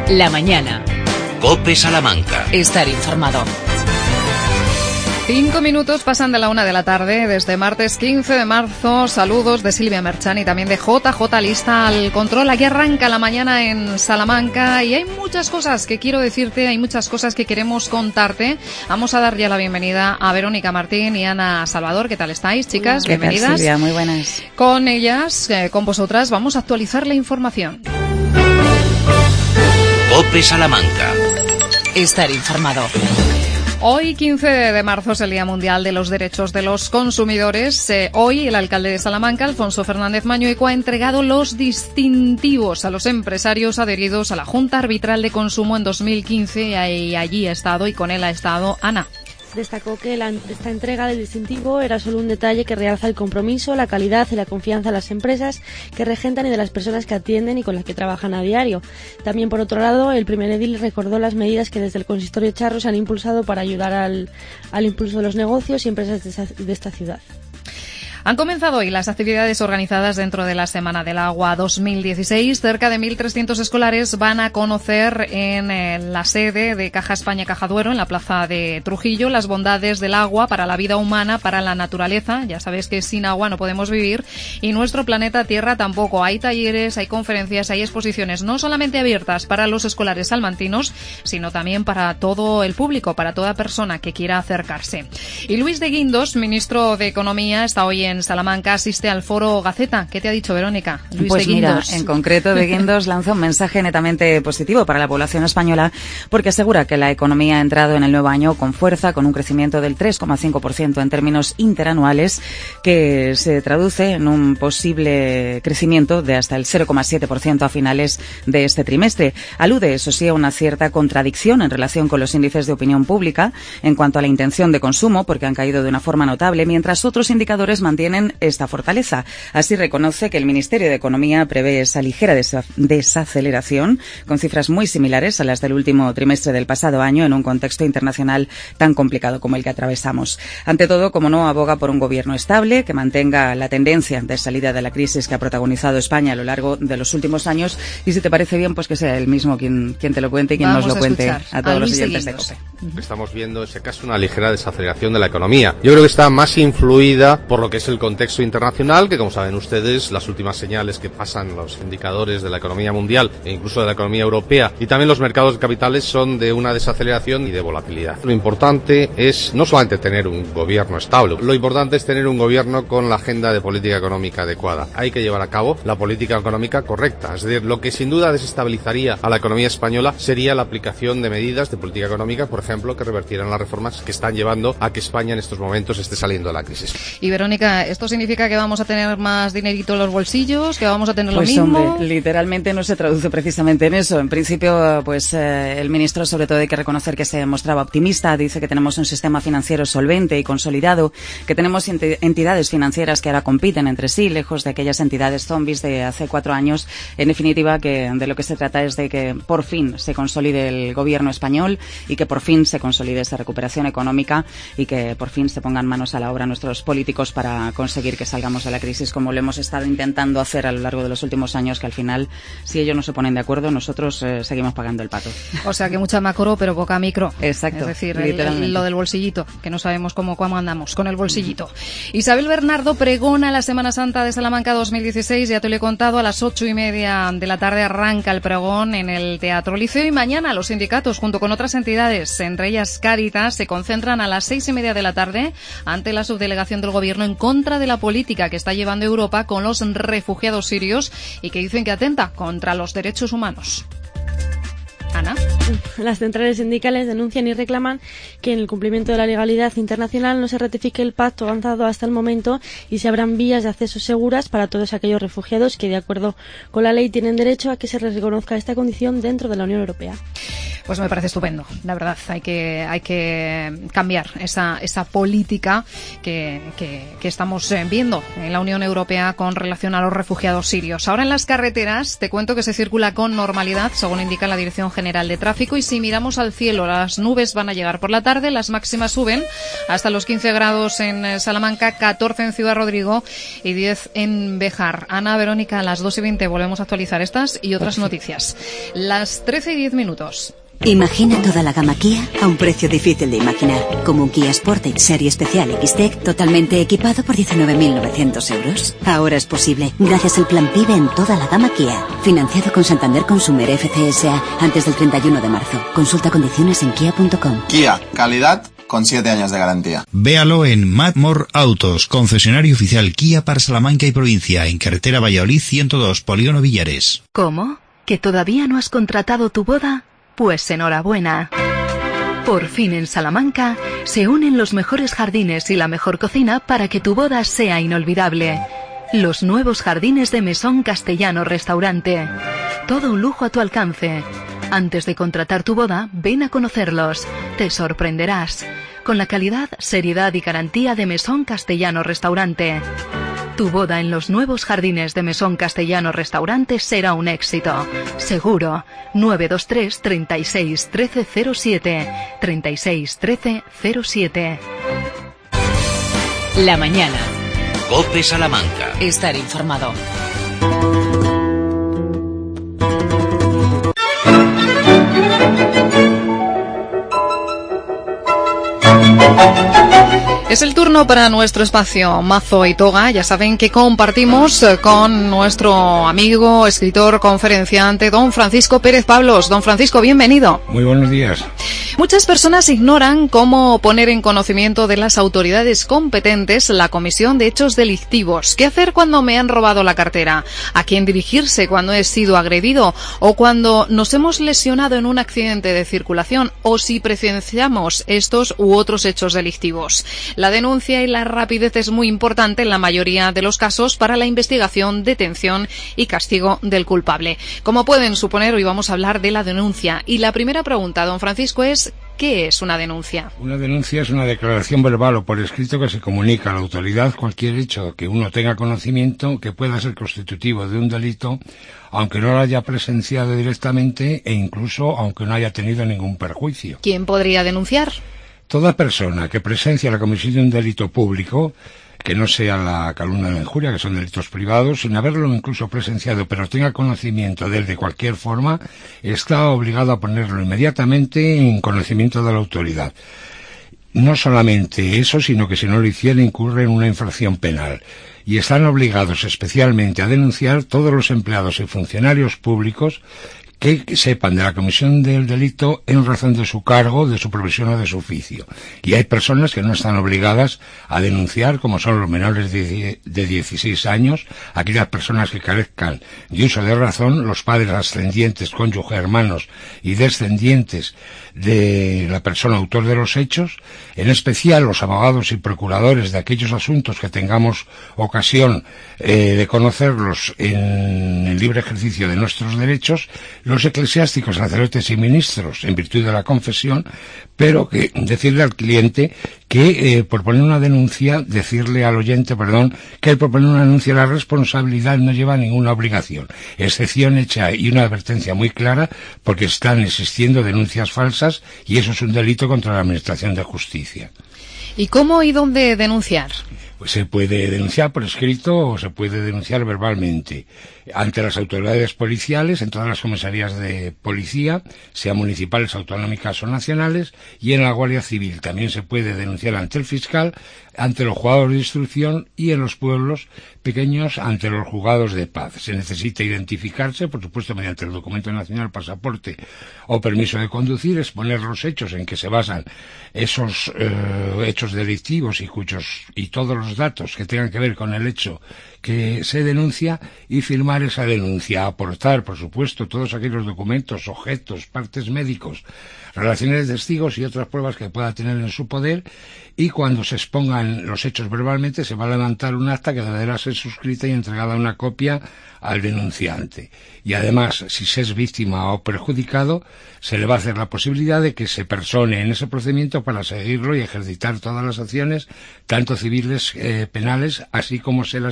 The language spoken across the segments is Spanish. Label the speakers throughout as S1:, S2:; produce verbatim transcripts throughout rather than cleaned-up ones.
S1: La mañana.
S2: COPE Salamanca.
S1: Estar informado.
S3: Cinco minutos pasan de la una de la tarde, desde martes quince de marzo. Saludos de Silvia Merchan y también de J J lista al control. Aquí arranca la mañana en Salamanca y hay muchas cosas que quiero decirte, hay muchas cosas que queremos contarte. Vamos a dar ya la bienvenida a Verónica Martín y Ana Salvador. ¿Qué tal estáis, chicas?
S4: ¿Qué
S3: Bienvenidas.
S4: tal, Silvia? Muy buenas.
S3: Con ellas, eh, con vosotras, vamos a actualizar la información.
S2: COPE Salamanca.
S1: Estar informado.
S3: Hoy, quince de marzo, es el Día Mundial de los Derechos de los Consumidores. Eh, hoy, el alcalde de Salamanca, Alfonso Fernández Mañueco, ha entregado los distintivos a los empresarios adheridos a la Junta Arbitral de Consumo en dos mil quince y allí ha estado y con él ha estado Ana.
S5: Destacó que la, esta entrega del distintivo era solo un detalle que realza el compromiso, la calidad y la confianza de las empresas que regentan y de las personas que atienden y con las que trabajan a diario. También, por otro lado, el primer edil recordó las medidas que desde el Consistorio Charro se han impulsado para ayudar al, al impulso de los negocios y empresas de, esa, de esta ciudad.
S3: Han comenzado hoy las actividades organizadas dentro de la Semana del Agua dos mil dieciséis. Cerca de mil trescientos escolares van a conocer en eh, la sede de Caja España Caja Duero, en la plaza de Trujillo, las bondades del agua para la vida humana, para la naturaleza. Ya sabéis que sin agua no podemos vivir y nuestro planeta Tierra tampoco. Hay talleres, hay conferencias, hay exposiciones no solamente abiertas para los escolares salmantinos, sino también para todo el público, para toda persona que quiera acercarse. Y Luis de Guindos, ministro de Economía, está hoy en Salamanca, asiste al foro Gaceta. ¿Qué te ha dicho, Verónica? Luis
S4: pues
S3: de
S4: mira, en concreto de Guindos lanza un mensaje netamente positivo para la población española porque asegura que la economía ha entrado en el nuevo año con fuerza, con un crecimiento del tres coma cinco por ciento en términos interanuales, que se traduce en un posible crecimiento de hasta el cero coma siete por ciento a finales de este trimestre. Alude, eso sí, a una cierta contradicción en relación con los índices de opinión pública en cuanto a la intención de consumo, porque han caído de una forma notable, mientras otros indicadores mantienen esta fortaleza. Así reconoce que el Ministerio de Economía prevé esa ligera desa- desaceleración, con cifras muy similares a las del último trimestre del pasado año, en un contexto internacional tan complicado como el que atravesamos. Ante todo, como no, aboga por un gobierno estable, que mantenga la tendencia de salida de la crisis que ha protagonizado España a lo largo de los últimos años, y si te parece bien, pues que sea el mismo quien, quien te lo cuente y quien
S3: Vamos
S4: nos lo
S3: a
S4: cuente
S3: escuchar
S4: a todos
S3: a
S4: los
S3: Luis de
S4: oyentes de
S3: Guindos.
S4: COPE.
S6: Estamos viendo, en ese caso, una ligera desaceleración de la economía. Yo creo que está más influida por lo que es el contexto internacional, que como saben ustedes, las últimas señales que pasan los indicadores de la economía mundial e incluso de la economía europea y también los mercados de capitales son de una desaceleración y de volatilidad. Lo importante es no solamente tener un gobierno estable, lo importante es tener un gobierno con la agenda de política económica adecuada. Hay que llevar a cabo la política económica correcta, es decir, lo que sin duda desestabilizaría a la economía española sería la aplicación de medidas de política económica, por ejemplo, que revertieran las reformas que están llevando a que España en estos momentos esté saliendo de la crisis.
S3: Y Verónica, ¿esto significa que vamos a tener más dinerito en los bolsillos, que vamos a tener
S4: pues
S3: lo mismo?
S4: Hombre, literalmente no se traduce precisamente en eso. En principio, pues eh, el ministro, sobre todo, hay que reconocer que se mostraba optimista. Dice que tenemos un sistema financiero solvente y consolidado, que tenemos ent- entidades financieras que ahora compiten entre sí, lejos de aquellas entidades zombies de hace cuatro años. En definitiva, que de lo que se trata es de que por fin se consolide el gobierno español y que por fin se consolide esa recuperación económica y que por fin se pongan manos a la obra nuestros políticos para conseguir que salgamos de la crisis, como lo hemos estado intentando hacer a lo largo de los últimos años, que al final, si ellos no se ponen de acuerdo, nosotros eh, seguimos pagando el pato.
S3: O sea que mucha macro, pero poca micro.
S4: Exacto.
S3: Es decir, el, el, lo del bolsillito, que no sabemos cómo, cómo andamos con el bolsillito. Isabel Bernardo pregona la Semana Santa de Salamanca dos mil dieciséis, ya te lo he contado, a las ocho y media de la tarde arranca el pregón en el Teatro Liceo y mañana los sindicatos, junto con otras entidades, entre ellas Cáritas, se concentran a las seis y media de la tarde ante la subdelegación del Gobierno en contra de la política que está llevando Europa con los refugiados sirios y que dicen que atenta contra los derechos humanos. Ana.
S5: Las centrales sindicales denuncian y reclaman que en el cumplimiento de la legalidad internacional no se ratifique el pacto avanzado hasta el momento y se abran vías de acceso seguras para todos aquellos refugiados que, de acuerdo con la ley, tienen derecho a que se les reconozca esta condición dentro de la Unión Europea.
S3: Pues me parece estupendo, la verdad. Hay que hay que cambiar esa esa política que, que, que estamos viendo en la Unión Europea con relación a los refugiados sirios. Ahora en las carreteras te cuento que se circula con normalidad, según indica la Dirección General de Tráfico. tráfico y si miramos al cielo, las nubes van a llegar por la tarde, las máximas suben hasta los quince grados en Salamanca, catorce en Ciudad Rodrigo y diez en Béjar. Ana, Verónica, a las dos y veinte volvemos a actualizar estas y otras noticias. Las trece y diez minutos.
S7: Imagina toda la gama Kia a un precio difícil de imaginar, como un Kia Sportage Serie Especial X-Tech totalmente equipado por diecinueve mil novecientos euros. Ahora es posible, gracias al plan PIBE en toda la gama Kia. Financiado con Santander Consumer F C S A antes del treinta y uno de marzo. Consulta condiciones en kia punto com.
S8: Kia, calidad con siete años de garantía.
S9: Véalo en Madmore Autos, concesionario oficial Kia para Salamanca y provincia, en carretera Valladolid ciento dos, Polígono Villares.
S10: ¿Cómo? ¿Que todavía no has contratado tu boda? Pues enhorabuena. Por fin en Salamanca se unen los mejores jardines y la mejor cocina para que tu boda sea inolvidable. Los nuevos jardines de Mesón Castellano Restaurante. Todo un lujo a tu alcance. Antes de contratar tu boda, ven a conocerlos. Te sorprenderás. Con la calidad, seriedad y garantía de Mesón Castellano Restaurante. Tu boda en los nuevos jardines de Mesón Castellano Restaurante será un éxito. Seguro. nueve dos tres, treinta y seis, trece cero siete. treinta y seis, trece cero siete.
S1: La mañana.
S2: COPE Salamanca.
S1: Estar informado.
S3: Es el turno para nuestro espacio Mazo y Toga. Ya saben que compartimos con nuestro amigo, escritor, conferenciante, don Francisco Pérez Pablos. Don Francisco, bienvenido.
S11: Muy buenos días.
S3: Muchas personas ignoran cómo poner en conocimiento de las autoridades competentes la comisión de hechos delictivos. ¿Qué hacer cuando me han robado la cartera? ¿A quién dirigirse cuando he sido agredido? ¿O cuando nos hemos lesionado en un accidente de circulación? ¿O si presenciamos estos u otros hechos delictivos? La denuncia y la rapidez es muy importante en la mayoría de los casos para la investigación, detención y castigo del culpable. Como pueden suponer, hoy vamos a hablar de la denuncia. Y la primera pregunta, don Francisco, es ¿qué es una denuncia?
S11: Una denuncia es una declaración verbal o por escrito que se comunica a la autoridad cualquier hecho que uno tenga conocimiento que pueda ser constitutivo de un delito, aunque no lo haya presenciado directamente e incluso aunque no haya tenido ningún perjuicio.
S3: ¿Quién podría denunciar?
S11: Toda persona que presencia la comisión de un delito público, que no sea la calumnia o la injuria, que son delitos privados, sin haberlo incluso presenciado, pero tenga conocimiento de él de cualquier forma, está obligado a ponerlo inmediatamente en conocimiento de la autoridad. No solamente eso, sino que si no lo hiciera incurre en una infracción penal. Y están obligados especialmente a denunciar todos los empleados y funcionarios públicos que sepan de la comisión del delito en razón de su cargo, de su profesión o de su oficio. Y hay personas que no están obligadas a denunciar, como son los menores de dieciséis años, aquellas personas que carezcan de uso de razón, los padres ascendientes, cónyuge, hermanos y descendientes de la persona autor de los hechos, en especial los abogados y procuradores de aquellos asuntos que tengamos ocasión eh, de conocerlos en el libre ejercicio de nuestros derechos, los eclesiásticos, sacerdotes y ministros, en virtud de la confesión, pero que decirle al cliente que eh, por poner una denuncia, decirle al oyente, perdón, que por poner una denuncia la responsabilidad no lleva ninguna obligación. Excepción hecha y una advertencia muy clara, porque están existiendo denuncias falsas y eso es un delito contra la Administración de Justicia.
S3: ¿Y cómo y dónde denunciar?
S11: Pues se puede denunciar por escrito o se puede denunciar verbalmente ante las autoridades policiales, en todas las comisarías de policía, sean municipales, autonómicas o nacionales, y en la Guardia Civil. También se puede denunciar ante el fiscal, ante los juzgados de instrucción y en los pueblos pequeños ante los juzgados de paz. Se necesita identificarse, por supuesto, mediante el documento nacional, pasaporte o permiso de conducir, exponer los hechos en que se basan esos eh, hechos delictivos y cuyos y todos los datos que tengan que ver con el hecho que se denuncia y firmar esa denuncia, aportar, por supuesto, todos aquellos documentos, objetos, partes médicos, relaciones de testigos y otras pruebas que pueda tener en su poder, y cuando se expongan los hechos verbalmente se va a levantar un acta que deberá ser suscrita y entregada una copia al denunciante. Y además, si se es víctima o perjudicado, se le va a hacer la posibilidad de que se persone en ese procedimiento para seguirlo y ejercitar todas las acciones, tanto civiles, eh, penales, así como ser asistido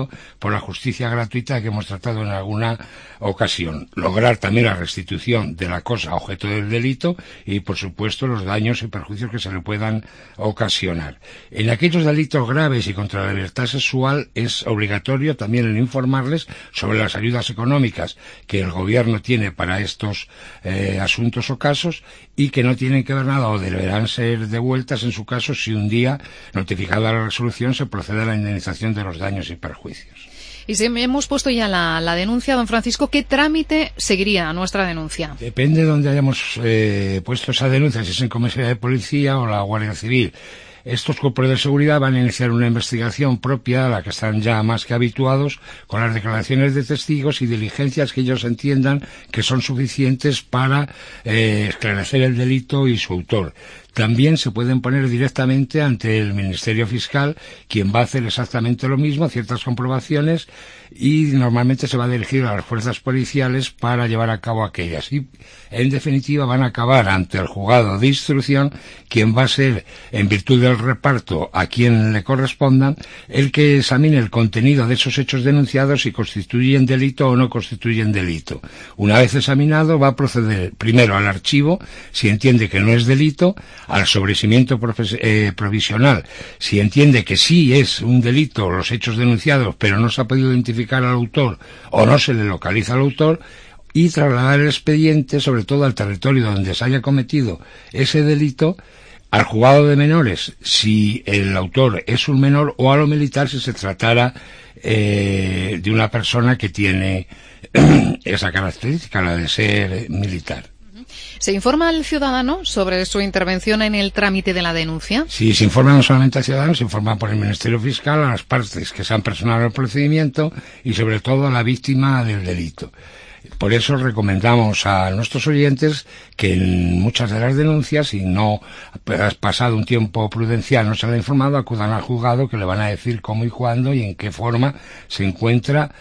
S11: defendido por la justicia gratuita que hemos tratado en alguna ocasión. Lograr también la restitución de la cosa objeto del delito y, por supuesto, los daños y perjuicios que se le puedan ocasionar. En aquellos delitos graves y contra la libertad sexual es obligatorio también el informarles sobre las ayudas económicas que el gobierno tiene para estos eh, asuntos o casos y que no tienen que ver nada o deberán ser devueltas en su caso si un día, notificada la resolución, se procede a la indemnización de los daños y perjuicios.
S3: Y si hemos puesto ya la, la denuncia, don Francisco, ¿qué trámite seguiría nuestra denuncia?
S11: Depende de donde hayamos eh, puesto esa denuncia, si es en comisaría de policía o la Guardia Civil. Estos cuerpos de seguridad van a iniciar una investigación propia a la que están ya más que habituados con las declaraciones de testigos y diligencias que ellos entiendan que son suficientes para eh, esclarecer el delito y su autor. También se pueden poner directamente ante el Ministerio Fiscal, quien va a hacer exactamente lo mismo, ciertas comprobaciones, y normalmente se va a dirigir a las fuerzas policiales para llevar a cabo aquellas. Y, en definitiva, van a acabar ante el juzgado de instrucción, quien va a ser, en virtud del reparto a quien le correspondan, el que examine el contenido de esos hechos denunciados si constituyen delito o no constituyen delito. Una vez examinado, va a proceder primero al archivo, si entiende que no es delito, al sobreseimiento eh, provisional, si entiende que sí es un delito los hechos denunciados, pero no se ha podido identificar al autor o no se le localiza al autor, y trasladar el expediente, sobre todo al territorio donde se haya cometido ese delito, al juzgado de menores si el autor es un menor, o a lo militar si se tratara eh, de una persona que tiene esa característica, la de ser militar.
S3: ¿Se informa al ciudadano sobre su intervención en el trámite de la denuncia?
S11: Sí, se informa no solamente al ciudadano, se informa por el Ministerio Fiscal, a las partes que se han personado el procedimiento y sobre todo a la víctima del delito. Por eso recomendamos a nuestros oyentes que en muchas de las denuncias, si no has pasado un tiempo prudencial, no se le ha informado, acudan al juzgado, que le van a decir cómo y cuándo y en qué forma se encuentra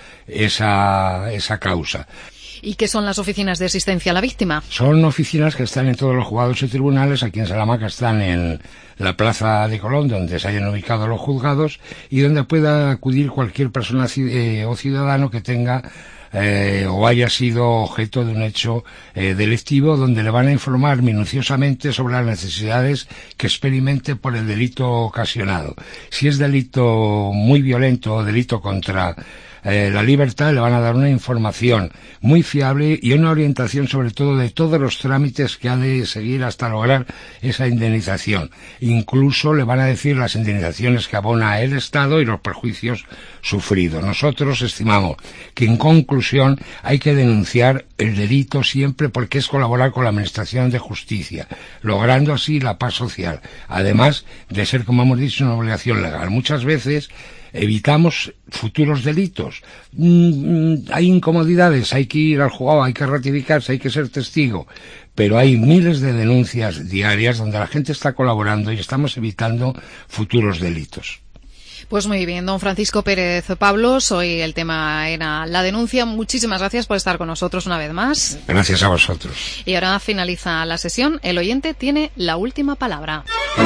S11: esa, esa causa.
S3: ¿Y qué son las oficinas de asistencia a la víctima?
S11: Son oficinas que están en todos los juzgados y tribunales. Aquí en Salamanca están en la Plaza de Colón, donde se hayan ubicado los juzgados, y donde pueda acudir cualquier persona eh, o ciudadano que tenga Eh, o haya sido objeto de un hecho eh, delictivo, donde le van a informar minuciosamente sobre las necesidades que experimente por el delito ocasionado. Si es delito muy violento o delito contra eh, la libertad, le van a dar una información muy fiable y una orientación sobre todo de todos los trámites que ha de seguir hasta lograr esa indemnización. Incluso le van a decir las indemnizaciones que abona el Estado y los perjuicios sufridos. Nosotros estimamos que, en conclusión, hay que denunciar el delito siempre, porque es colaborar con la Administración de Justicia, logrando así la paz social, además de ser, como hemos dicho, una obligación legal. Muchas veces evitamos futuros delitos. Mm, hay incomodidades, hay que ir al juzgado, hay que ratificarse, hay que ser testigo, pero hay miles de denuncias diarias donde la gente está colaborando y estamos evitando futuros delitos.
S3: Pues muy bien, don Francisco Pérez Pablos, hoy el tema era la denuncia. Muchísimas gracias por estar con nosotros una vez más.
S11: Gracias a vosotros.
S3: Y ahora finaliza la sesión. El oyente tiene la última palabra.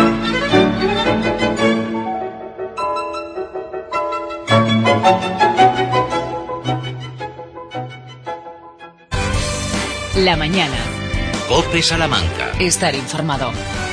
S1: La mañana.
S2: COPE Salamanca.
S1: Estar informado.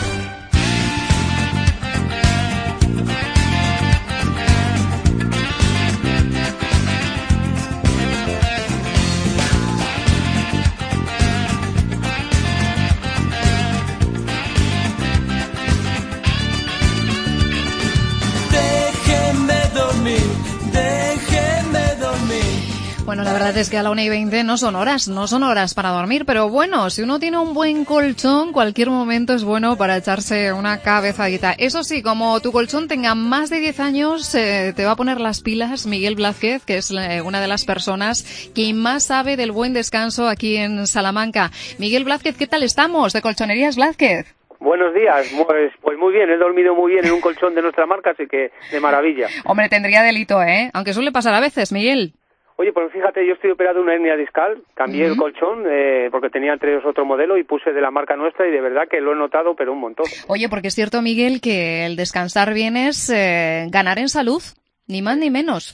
S1: Bueno, la verdad es que a la una y veinte no son horas, no son horas para dormir, pero bueno, si uno tiene un buen colchón, cualquier momento es bueno para echarse una cabezadita. Eso sí, como tu colchón tenga más de diez años, eh, te va a poner las pilas Miguel Blázquez, que es eh, una de las personas que más sabe del buen descanso aquí en Salamanca. Miguel Blázquez, ¿qué tal estamos? De Colchonerías Blázquez.
S12: Buenos días, pues, pues muy bien, he dormido muy bien en un colchón de nuestra marca, así que de maravilla.
S3: Hombre, tendría delito, ¿eh? Aunque suele pasar a veces, Miguel.
S12: Oye, pues fíjate, yo estoy operado de una hernia discal, cambié uh-huh. el colchón eh, porque tenía entre ellos otro modelo y puse de la marca nuestra y de verdad que lo he notado, pero un montón.
S3: Oye, porque es cierto, Miguel, que el descansar bien es eh, ganar en salud, ni más ni menos.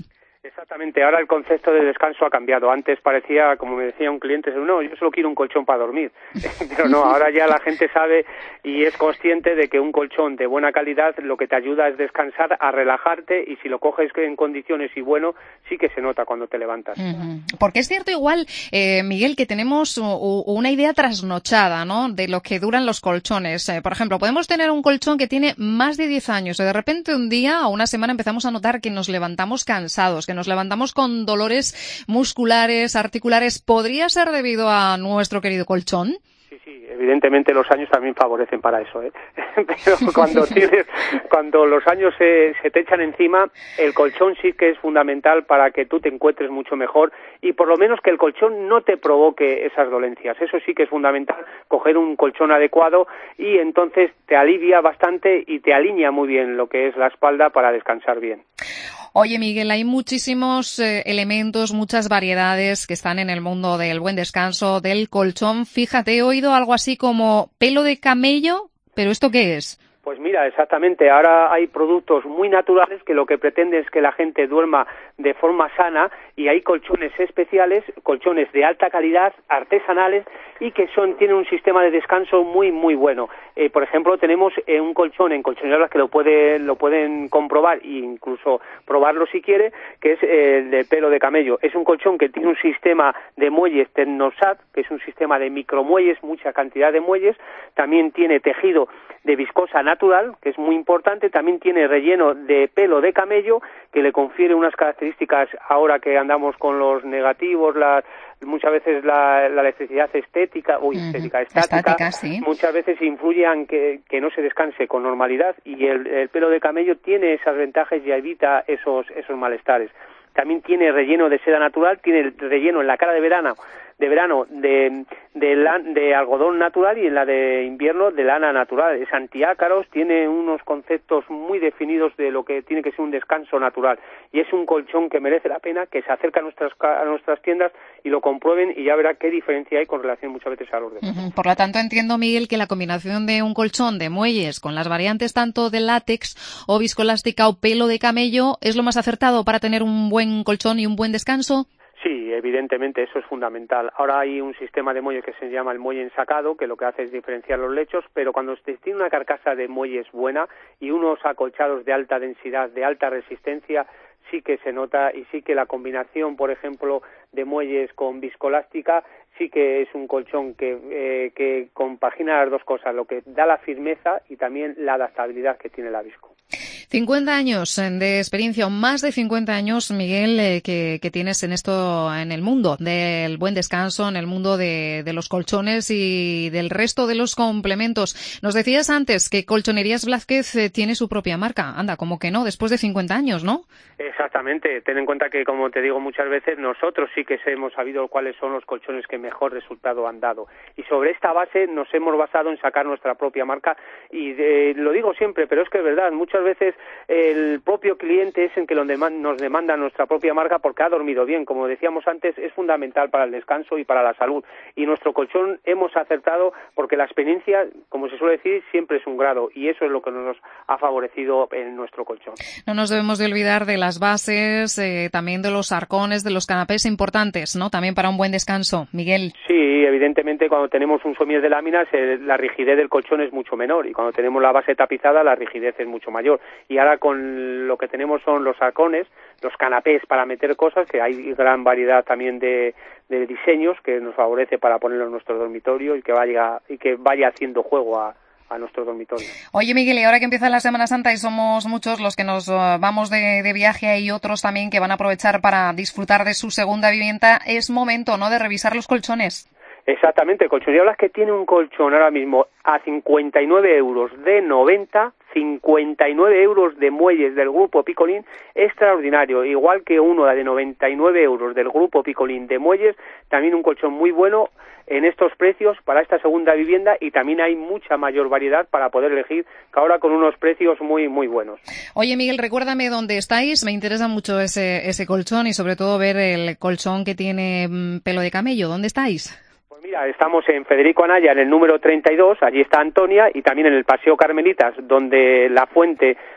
S12: Exactamente, ahora el concepto de descanso ha cambiado. Antes parecía, como me decía un cliente, no, yo solo quiero un colchón para dormir. Pero no, ahora ya la gente sabe y es consciente de que un colchón de buena calidad lo que te ayuda es descansar, a relajarte, y si lo coges en condiciones y bueno, sí que se nota cuando te levantas.
S1: Uh-huh. Porque es cierto igual, eh, Miguel, que tenemos u- una idea trasnochada, ¿no?, de lo que duran los colchones. Eh, por ejemplo, podemos tener un colchón que tiene más de diez años y de repente un día o una semana empezamos a notar que nos levantamos cansados, que nos levantamos con dolores musculares, articulares. ¿Podría ser debido a nuestro querido colchón?
S12: Sí, sí, evidentemente los años también favorecen para eso, ¿eh? Pero cuando tienes, cuando los años se, se te echan encima, el colchón sí que es fundamental para que tú te encuentres mucho mejor y por lo menos que el colchón no te provoque esas dolencias. Eso sí que es fundamental, coger un colchón adecuado y entonces te alivia bastante y te alinea muy bien lo que es la espalda para descansar bien.
S1: Oye, Miguel, hay muchísimos eh, elementos, muchas variedades que están en el mundo del buen descanso, del colchón. Fíjate, he oído algo así como pelo de camello, ¿pero esto qué es?
S12: Pues mira, exactamente, ahora hay productos muy naturales que lo que pretenden es que la gente duerma de forma sana y hay colchones especiales, colchones de alta calidad, artesanales y que son tienen un sistema de descanso muy muy bueno. Eh, por ejemplo, tenemos eh, un colchón en Colchoneras que lo puede, lo pueden comprobar e incluso probarlo si quiere, que es eh, el de pelo de camello. Es un colchón que tiene un sistema de muelles Tecnosat, que es un sistema de micromuelles, mucha cantidad de muelles, también tiene tejido de viscosa natural, que es muy importante, también tiene relleno de pelo de camello, que le confiere unas características ahora que andamos con los negativos, la, muchas veces la, la electricidad estética, uy, uh-huh. estética, estática,
S1: estática sí.
S12: muchas veces influye en que, que no se descanse con normalidad y el, el pelo de camello tiene esas ventajas y evita esos, esos malestares. También tiene relleno de seda natural, tiene relleno en la cara de verano, de verano de, de, la, de algodón natural y en la de invierno de lana natural. Es antiácaros, tiene unos conceptos muy definidos de lo que tiene que ser un descanso natural. Y es un colchón que merece la pena, que se acerque a nuestras, a nuestras tiendas y lo comprueben y ya verá qué diferencia hay con relación muchas veces a los demás.
S1: Uh-huh. Por lo tanto, entiendo, Miguel, que la combinación de un colchón de muelles con las variantes tanto de látex o viscoelástica o pelo de camello es lo más acertado para tener un buen colchón y un buen descanso.
S12: Sí, evidentemente, eso es fundamental. Ahora hay un sistema de muelles que se llama el muelle ensacado, que lo que hace es diferenciar los lechos, pero cuando usted tiene una carcasa de muelles buena y unos acolchados de alta densidad, de alta resistencia, sí que se nota y sí que la combinación, por ejemplo, de muelles con viscoelástica, sí que es un colchón que, eh, que compagina las dos cosas, lo que da la firmeza y también la adaptabilidad que tiene la visco.
S1: cincuenta años de experiencia, o más de cincuenta años, Miguel, eh, que, que tienes en esto, en el mundo del buen descanso, en el mundo de, de los colchones y del resto de los complementos. Nos decías antes que Colchonerías Blázquez eh, tiene su propia marca. Anda, como que no, después de cincuenta años, ¿no?
S12: Exactamente. Ten en cuenta que, como te digo muchas veces, nosotros sí que hemos sabido cuáles son los colchones que mejor resultado han dado. Y sobre esta base nos hemos basado en sacar nuestra propia marca. Y de, lo digo siempre, pero es que es verdad, muchas veces el propio cliente es el que nos demanda nuestra propia marca porque ha dormido bien. Como decíamos antes, es fundamental para el descanso y para la salud. Y nuestro colchón hemos acertado porque la experiencia, como se suele decir, siempre es un grado. Y eso es lo que nos ha favorecido en nuestro colchón.
S1: No nos debemos de olvidar de las bases, eh, también de los arcones, de los canapés importantes, ¿no? También para un buen descanso. Miguel.
S12: Sí, evidentemente cuando tenemos un somier de láminas eh, la rigidez del colchón es mucho menor y cuando tenemos la base tapizada la rigidez es mucho mayor. Y ahora con lo que tenemos son los arcones, los canapés para meter cosas, que hay gran variedad también de, de diseños que nos favorece para ponerlo en nuestro dormitorio y que vaya y que vaya haciendo juego a a nuestro dormitorio.
S1: Oye, Miguel, y ahora que empieza la Semana Santa y somos muchos los que nos uh, vamos de, de viaje y otros también que van a aprovechar para disfrutar de su segunda vivienda, es momento, ¿no?, de revisar los colchones.
S12: Exactamente, Colchonería Blázquez tiene un colchón ahora mismo a cincuenta y nueve euros de noventa, cincuenta y nueve euros de muelles del grupo Picolín, extraordinario, igual que uno de noventa y nueve euros del grupo Picolín de muelles, también un colchón muy bueno en estos precios para esta segunda vivienda y también hay mucha mayor variedad para poder elegir, que ahora con unos precios muy muy buenos.
S1: Oye, Miguel, recuérdame dónde estáis, me interesa mucho ese, ese colchón y sobre todo ver el colchón que tiene mmm, pelo de camello, ¿dónde estáis?
S12: Mira, estamos en Federico Anaya, en el número treinta y dos, allí está Antonia, y también en el Paseo Carmelitas, donde la fuente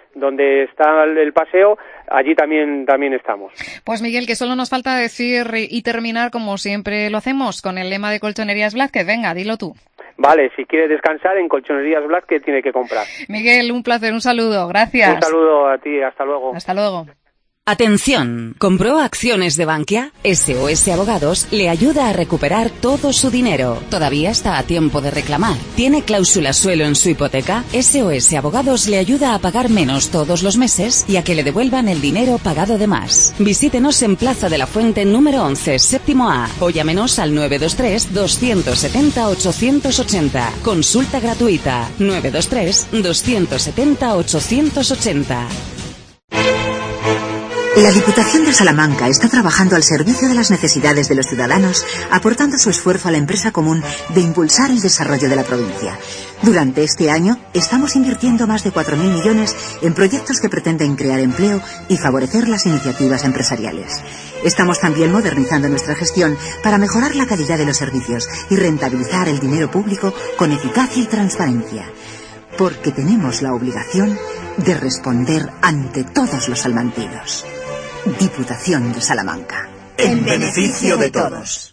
S12: donde está el paseo, allí también también estamos.
S3: Pues Miguel, que solo nos falta decir y terminar como siempre lo hacemos con el lema de Colchonerías Blázquez. Venga, dilo tú.
S12: Vale, si quiere descansar en Colchonerías Blázquez tiene que comprar.
S3: Miguel, un placer, un saludo, gracias.
S12: Un saludo a ti, hasta luego.
S3: Hasta luego.
S13: Atención, ¿compró acciones de Bankia? S O S Abogados le ayuda a recuperar todo su dinero. Todavía está a tiempo de reclamar. ¿Tiene cláusula suelo en su hipoteca? S O S Abogados le ayuda a pagar menos todos los meses y a que le devuelvan el dinero pagado de más. Visítenos en Plaza de la Fuente número once, séptimo A, o llámenos al nueve dos tres, dos siete cero, ocho ocho cero. Consulta gratuita. nueve dos tres, dos siete cero, ocho ocho cero.
S14: La Diputación de Salamanca está trabajando al servicio de las necesidades de los ciudadanos, aportando su esfuerzo a la empresa común de impulsar el desarrollo de la provincia. Durante este año, estamos invirtiendo más de cuatro mil millones en proyectos que pretenden crear empleo y favorecer las iniciativas empresariales. Estamos también modernizando nuestra gestión para mejorar la calidad de los servicios y rentabilizar el dinero público con eficacia y transparencia. Porque tenemos la obligación de responder ante todos los salmantinos. Diputación de Salamanca. En beneficio de todos.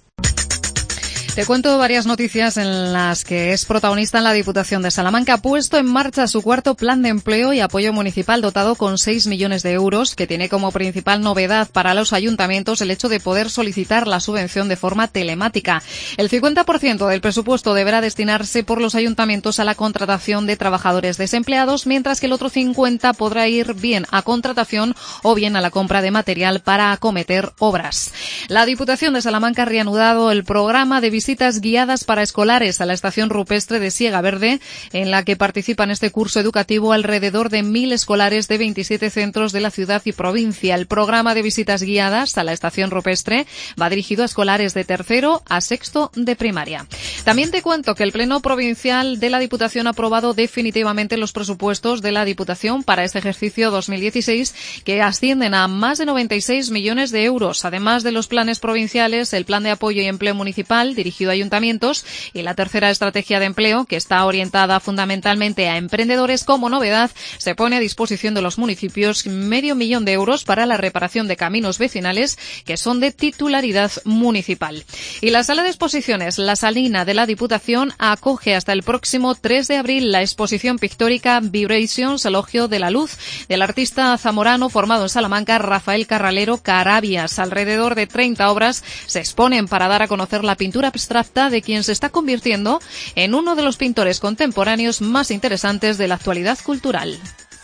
S3: Te cuento varias noticias en las que es protagonista en la Diputación de Salamanca. Ha puesto en marcha su cuarto plan de empleo y apoyo municipal dotado con seis millones de euros, que tiene como principal novedad para los ayuntamientos el hecho de poder solicitar la subvención de forma telemática. El cincuenta por ciento del presupuesto deberá destinarse por los ayuntamientos a la contratación de trabajadores desempleados, mientras que el otro cincuenta por ciento podrá ir bien a contratación o bien a la compra de material para acometer obras. La Diputación de Salamanca ha reanudado el programa de visitas visitas guiadas para escolares a la estación rupestre de Siega Verde, en la que participan en este curso educativo alrededor de mil escolares de veintisiete centros de la ciudad y provincia. El programa de visitas guiadas a la estación rupestre va dirigido a escolares de tercero a sexto de primaria. También te cuento que el Pleno Provincial de la Diputación ha aprobado definitivamente los presupuestos de la Diputación para este ejercicio dos mil dieciséis, que ascienden a más de noventa y seis millones de euros. Además de los planes provinciales, el Plan de Apoyo y Empleo Municipal, dirigido a ayuntamientos, y la tercera estrategia de empleo, que está orientada fundamentalmente a emprendedores. Como novedad, se pone a disposición de los municipios medio millón de euros para la reparación de caminos vecinales que son de titularidad municipal. Y la sala de exposiciones La Salina de la Diputación acoge hasta el próximo tres de abril la exposición pictórica Vibrations, Elogio de la Luz, del artista zamorano formado en Salamanca, Rafael Carralero Carabias. Alrededor de treinta obras se exponen para dar a conocer la pintura abstracta de quien se está convirtiendo en uno de los pintores contemporáneos más interesantes de la actualidad cultural.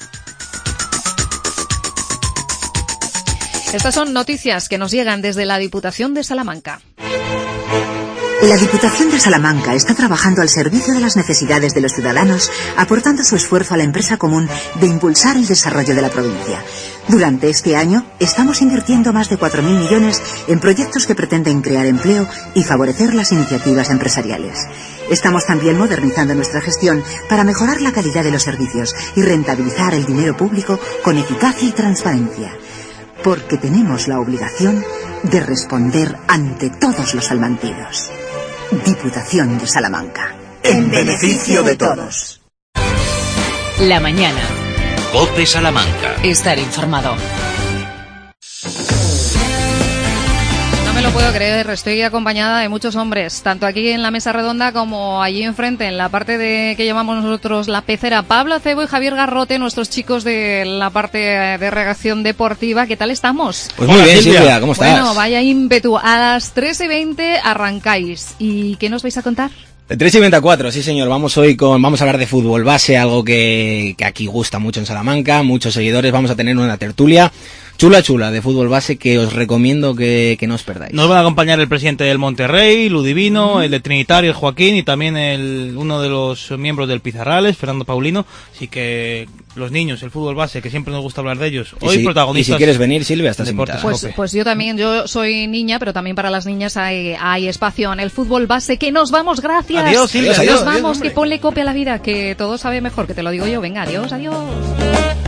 S3: Estas son noticias que nos llegan desde la Diputación de Salamanca.
S14: La Diputación de Salamanca está trabajando al servicio de las necesidades de los ciudadanos, aportando su esfuerzo a la empresa común de impulsar el desarrollo de la provincia. Durante este año, estamos invirtiendo más de cuatro mil millones en proyectos que pretenden crear empleo y favorecer las iniciativas empresariales. Estamos también modernizando nuestra gestión para mejorar la calidad de los servicios y rentabilizar el dinero público con eficacia y transparencia. Porque tenemos la obligación de responder ante todos los salmantinos. Diputación de Salamanca. En beneficio de todos.
S10: La mañana.
S2: COPE Salamanca.
S10: Estar informado.
S3: No me lo puedo creer, estoy acompañada de muchos hombres, tanto aquí en la mesa redonda como allí enfrente, en la parte de que llamamos nosotros la pecera. Pablo Acebo y Javier Garrote, nuestros chicos de la parte de redacción deportiva. ¿Qué tal estamos?
S15: Pues muy bien, Silvia, ¿cómo estás?
S3: Bueno, vaya ímpetu. A las tres y veinte arrancáis. ¿Y qué nos vais a contar?
S15: De tres y veinticuatro, sí señor, vamos hoy con, vamos a hablar de fútbol base, algo que, que aquí gusta mucho en Salamanca, muchos seguidores. Vamos a tener una tertulia chula chula de fútbol base que os recomiendo que, que no os perdáis.
S16: Nos van a acompañar el presidente del Monterrey, Ludivino, mm. el de Trinitario, el Joaquín, y también el, uno de los miembros del Pizarrales, Fernando Paulino. Así que los niños, el fútbol base, que siempre nos gusta hablar de ellos. Hoy
S15: si,
S16: protagonistas.
S15: Y si quieres venir, Silvia, estás invitada.
S3: Pues, pues yo también, yo soy niña, pero también para las niñas hay, hay espacio en el fútbol base. Que nos vamos, gracias.
S16: Adiós, Silvia.
S3: Nos
S16: Adiós,
S3: vamos,
S16: adiós,
S3: que ponle copia a la vida, que todo sabe mejor, que te lo digo yo. Venga, adiós, adiós.